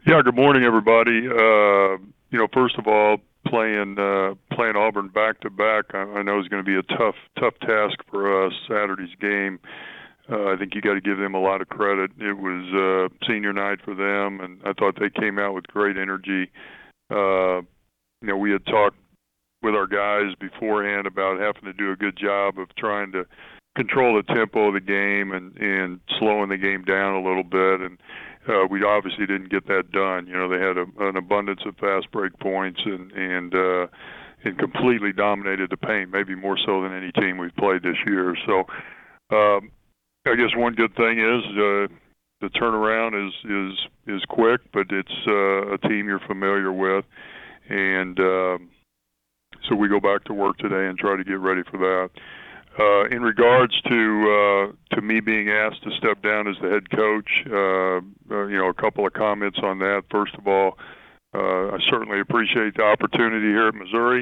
Yeah, good morning, everybody. First of all, playing Auburn back to back, I know is going to be a tough task for us. Saturday's game, I think you got to give them a lot of credit. It was senior night for them, and I thought they came out with great energy. We had talked with our guys beforehand about having to do a good job of trying to control the tempo of the game and slowing the game down a little bit, and we obviously didn't get that done. They had an abundance of fast break points and completely dominated the paint, maybe more so than any team we've played this year. So I guess one good thing is the turnaround is quick, but it's a team you're familiar with, and so we go back to work today and try to get ready for that. In regards to me being asked to step down as the head coach, a couple of comments on that. First of all, I certainly appreciate the opportunity here at Missouri.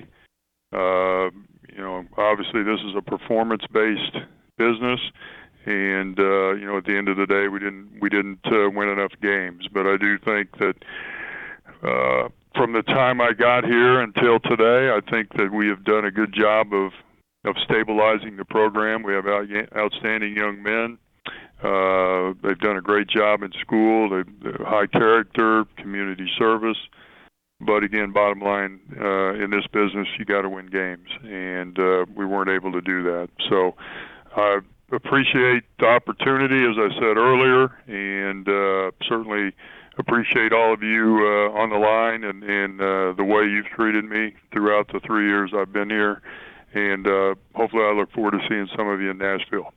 Obviously this is a performance-based business, and at the end of the day, we didn't win enough games. But I do think that from the time I got here until today, I think that we have done a good job of stabilizing the program. We have outstanding young men. They've done a great job in school. They're high character, community service. But again, bottom line, in this business, you got to win games, and we weren't able to do that. So I appreciate the opportunity, as I said earlier, and certainly appreciate all of you on the line and the way you've treated me throughout the 3 years I've been here. And hopefully I look forward to seeing some of you in Nashville.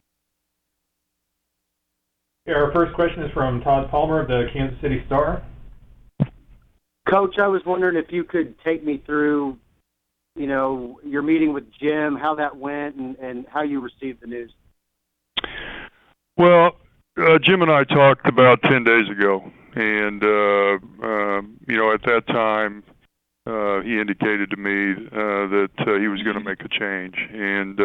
Yeah, our first question is from Todd Palmer of the Kansas City Star. Coach, I was wondering if you could take me through, your meeting with Jim, how that went, and how you received the news. Well, Jim and I talked about 10 days ago, and, at that time, he indicated to me that he was going to make a change, and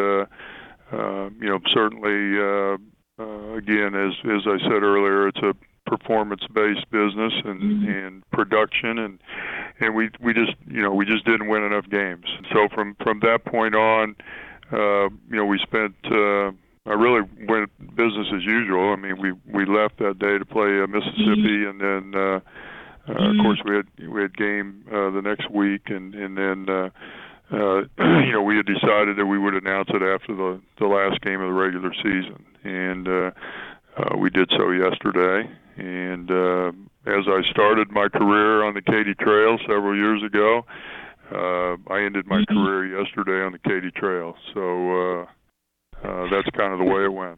certainly, again, as I said earlier, it's a performance-based business and production, and we just didn't win enough games. So from that point on, we spent. I really went business as usual. I mean, we left that day to play Mississippi, and then. Of course, we had game the next week, and then we had decided that we would announce it after the last game of the regular season, and we did so yesterday. And as I started my career on the Katy Trail several years ago, I ended my career yesterday on the Katy Trail. So that's kind of the way it went.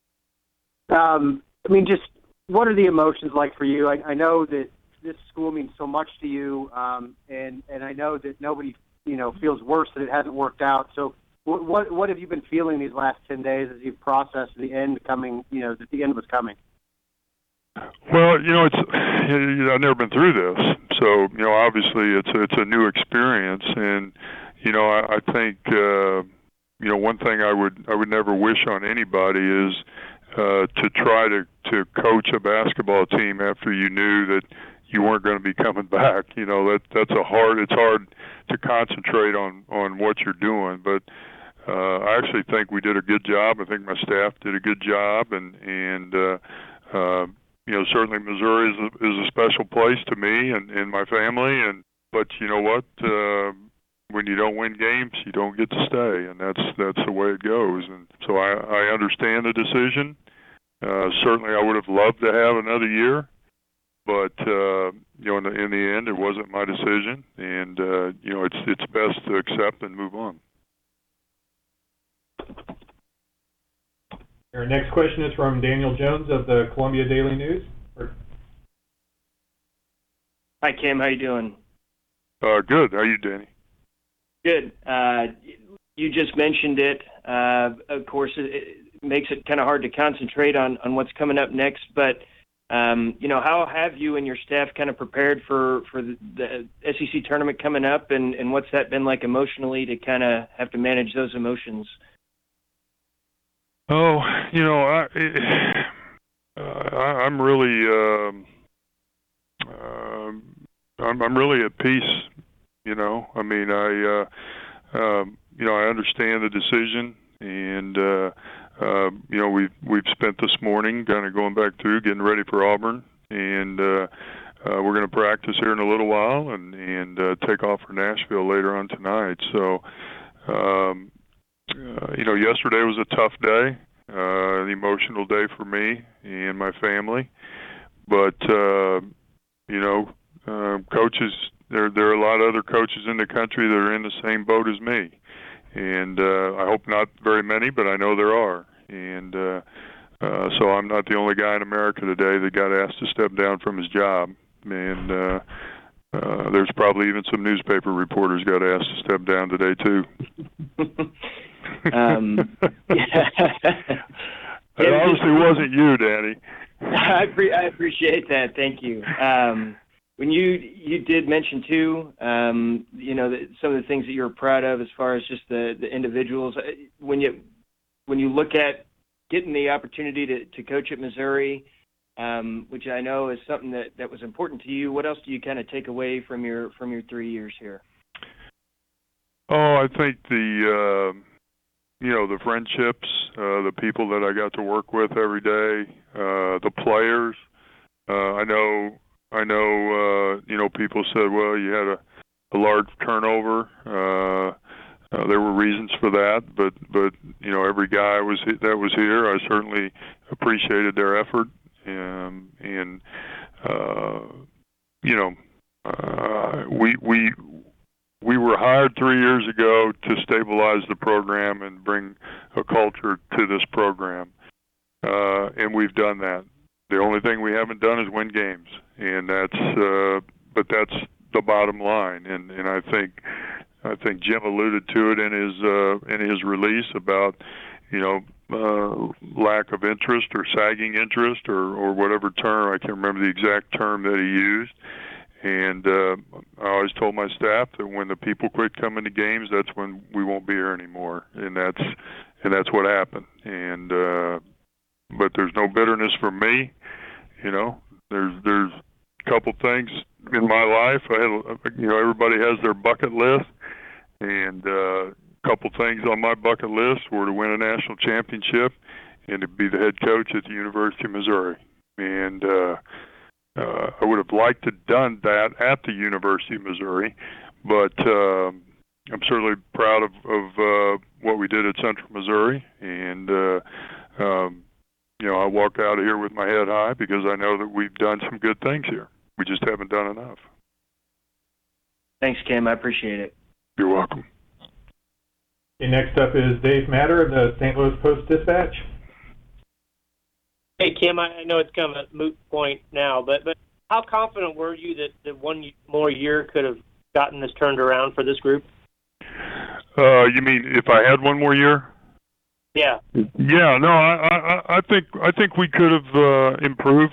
Just what are the emotions like for you? I know that this school means so much to you, and I know that nobody, feels worse that it hasn't worked out. So what have you been feeling these last 10 days as you've processed the end coming, that the end was coming? Well, I've never been through this, so obviously it's a new experience, and I think one thing I would never wish on anybody is to try to coach a basketball team after you knew that you weren't going to be coming back. It's hard to concentrate on what you're doing, but I actually think we did a good job. I think my staff did a good job, and certainly Missouri is a special place to me and my family, but you know what, when you don't win games, you don't get to stay, and that's the way it goes. And so I understand the decision. Certainly I would have loved to have another year, but in the end, it wasn't my decision, and it's best to accept and move on. Our next question is from Daniel Jones of the Columbia Daily News. Hi, Kim. How you doing? Good. How are you, Danny? Good. You just mentioned it. Of course, it makes it kind of hard to concentrate on what's coming up next, but how have you and your staff kind of prepared for the SEC tournament coming up, and what's that been like emotionally to kind of have to manage those emotions? Oh, I'm really I'm really at peace. You know, I mean, I understand the decision, and we've spent this morning kind of going back through, getting ready for Auburn, and we're going to practice here in a little while, and take off for Nashville later on tonight. So, yesterday was a tough day, an emotional day for me and my family, but coaches. There are a lot of other coaches in the country that are in the same boat as me, and I hope not very many, but I know there are. And so I'm not the only guy in America today that got asked to step down from his job. And there's probably even some newspaper reporters got asked to step down today too. It obviously wasn't you, Danny. I appreciate that. Thank you. When you did mention too, some of the things that you're proud of as far as just the individuals. When you look at getting the opportunity to coach at Missouri, which I know is something that was important to you, what else do you kind of take away from your 3 years here? Oh, I think the friendships, the people that I got to work with every day, the players. I know, people said, well, you had a large turnover. There were reasons for that, but every guy that was here, I certainly appreciated their effort, we were hired 3 years ago to stabilize the program and bring a culture to this program, and we've done that. The only thing we haven't done is win games, and that's the bottom line. And I think Jim alluded to it in his release about lack of interest or sagging interest or whatever term. I can't remember the exact term that he used. And I always told my staff that when the people quit coming to games, that's when we won't be here anymore. And that's what happened. And but there's no bitterness for me. There's a couple things in my life. Everybody has their bucket list, and a couple things on my bucket list were to win a national championship and to be the head coach at the University of Missouri. And I would have liked to have done that at the University of Missouri, but I'm certainly proud of what we did at Central Missouri, and I walk out of here with my head high because I know that we've done some good things here. We just haven't done enough. Thanks, Kim. I appreciate it. You're welcome. Okay, next up is Dave Matter of the St. Louis Post-Dispatch. Hey, Kim, I know it's kind of a moot point now, but how confident were you that one more year could have gotten this turned around for this group? You mean if I had one more year? Yeah. Yeah, no, I think we could have improved.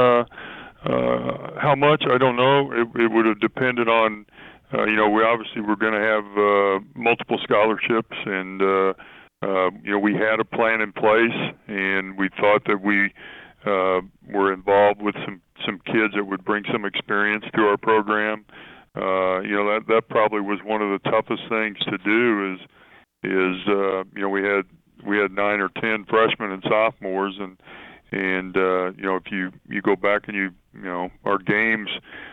How much, I don't know. It would have depended on, we obviously were going to have multiple scholarships, and we had a plan in place, and we thought that we were involved with some kids that would bring some experience to our program. That probably was one of the toughest things to do. We had 9 or 10 freshmen and sophomores, and if you go back and our games,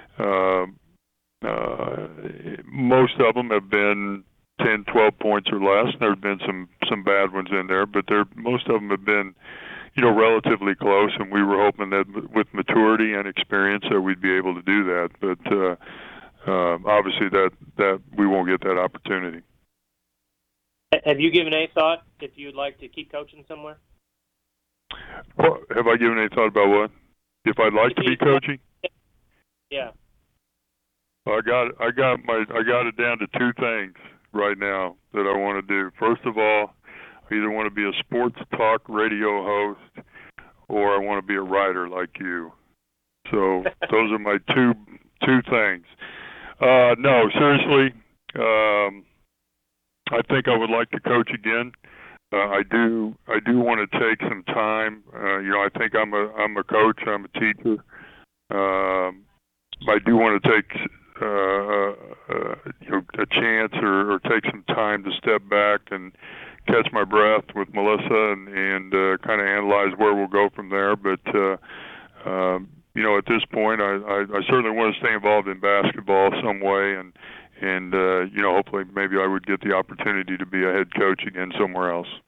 most of them have been 10, 12 points or less. There have been some bad ones in there, but most of them have been, relatively close, and we were hoping that with maturity and experience that we'd be able to do that. But obviously that we won't get that opportunity. Have you given any thought if you'd like to keep coaching somewhere? Well, have I given any thought about what? If I'd like to be coaching? Yeah. I got it down to 2 things right now that I want to do. First of all, I either want to be a sports talk radio host or I want to be a writer like you. So those are my two things. No, seriously, I think I would like to coach again. I do want to take some time. I think I'm a coach. I'm a teacher. I do want to take a chance or take some time to step back and catch my breath with Melissa and kind of analyze where we'll go from there. But at this point, I certainly want to stay involved in basketball some way, and hopefully maybe I would get the opportunity to be a head coach again somewhere else.